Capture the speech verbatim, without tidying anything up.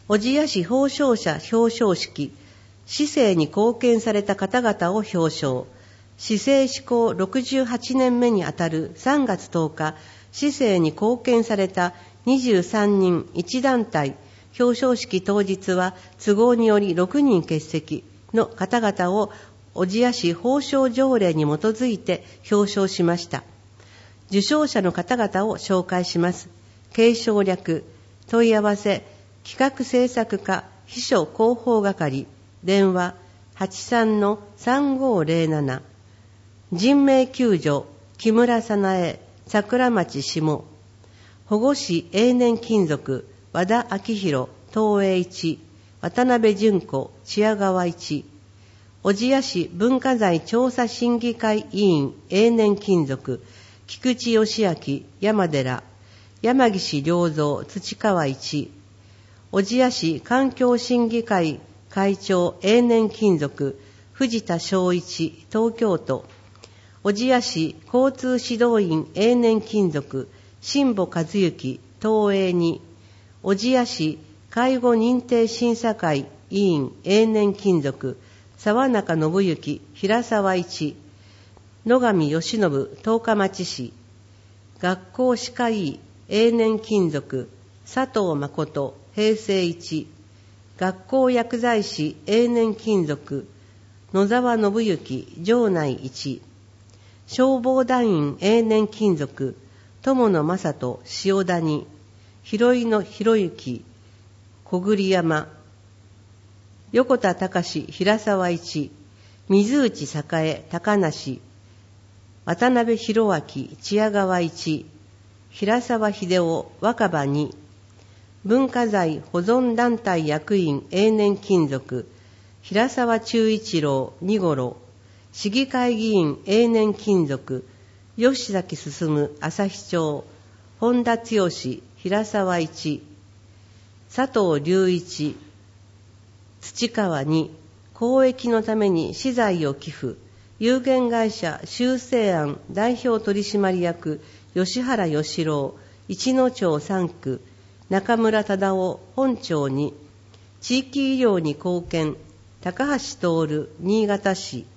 小千谷市褒章者表彰式、市政に貢献された方々を表彰。市政施行ろくじゅうはちねんめにあたるさんがつとおか、市政に貢献されたにじゅうさんにんいち団体、表彰式当日は都合によりろくにん欠席の方々を小千谷市褒章条例に基づいて表彰しました。受賞者の方々を紹介します。継承略、問い合わせ、企画制作課秘書広報係、電話 はちさんのさんごーぜろなな、人命救助、木村早苗、桜町下、保護司永年金属、和田明宏、東映いち、渡辺淳子、千谷川いち、小千谷市文化財調査審議会委員永年金属、菊池義明、山寺、山岸良三、土川いち、小千谷市環境審議会会長永年金属、藤田正一、東京都、小千谷市交通指導員永年金属、新保和幸、東映に、小千谷市介護認定審査会委員永年金属、沢中信之、平沢いち、野上義信、十日町市、学校歯科医永年金属、佐藤誠、平成いち、学校薬剤師永年金属、野沢信之、城内いち、消防団員永年金属、友野正人、塩谷、広井野博之、小栗山、横田隆、平沢いち、水内栄、高梨、渡辺博明、千谷川いち、平沢秀夫、若葉に、文化財保存団体役員永年金属、平沢忠一郎、二五郎、市議会議員永年金属、吉崎進、朝日町、本田剛、平沢いち、佐藤隆一、土川に、公益のために資材を寄付、有限会社修正案代表取締役吉原義郎、一野町さん区、中村忠夫本町に、地域医療に貢献高橋徹、新潟市、